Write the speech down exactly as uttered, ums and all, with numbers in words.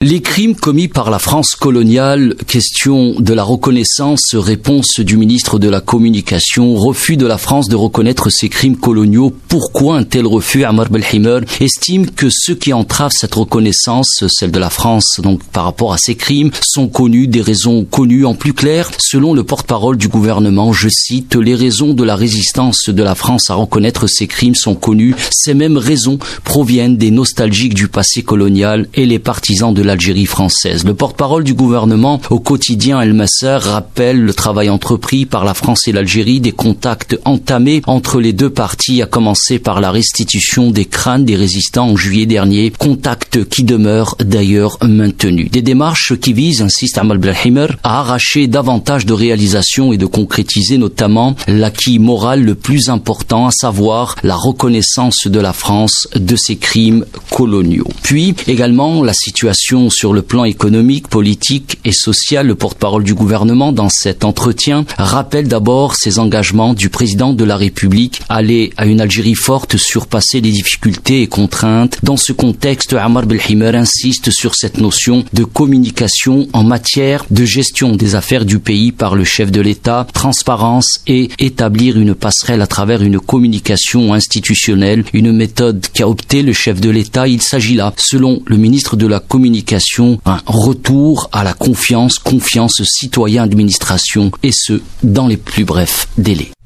Les crimes commis par la France coloniale, question de la reconnaissance, réponse du ministre de la Communication, refus de la France de reconnaître ces crimes coloniaux. Pourquoi un tel refus? Ammar Belhimer estime que ceux qui entravent cette reconnaissance, celle de la France, donc par rapport à ces crimes, sont connus, des raisons connues. En plus clair, selon le porte-parole du gouvernement, je cite, les raisons de la résistance de la France à reconnaître ces crimes sont connues. Ces mêmes raisons proviennent des nostalgiques du passé colonial et les partisans de l'Algérie française. Le porte-parole du gouvernement au quotidien El Masser rappelle le travail entrepris par la France et l'Algérie, des contacts entamés entre les deux parties, à commencer par la restitution des crânes des résistants en juillet dernier, contacts qui demeurent d'ailleurs maintenus. Des démarches qui visent, insiste Ammar Belhimer, à arracher davantage de réalisations et de concrétiser notamment l'acquis moral le plus important, à savoir la reconnaissance de la France de ses crimes coloniaux. Puis également la situation sur le plan économique, politique et social. Le porte-parole du gouvernement dans cet entretien rappelle d'abord ses engagements du président de la République, aller à une Algérie forte, surpasser les difficultés et contraintes. Dans ce contexte, Ammar Belhimer insiste sur cette notion de communication en matière de gestion des affaires du pays par le chef de l'État, transparence et établir une passerelle à travers une communication institutionnelle, une méthode qu'a opté le chef de l'État. Il s'agit là, selon le ministre de la Communication, un retour à la confiance, confiance citoyen-administration, et ce, dans les plus brefs délais.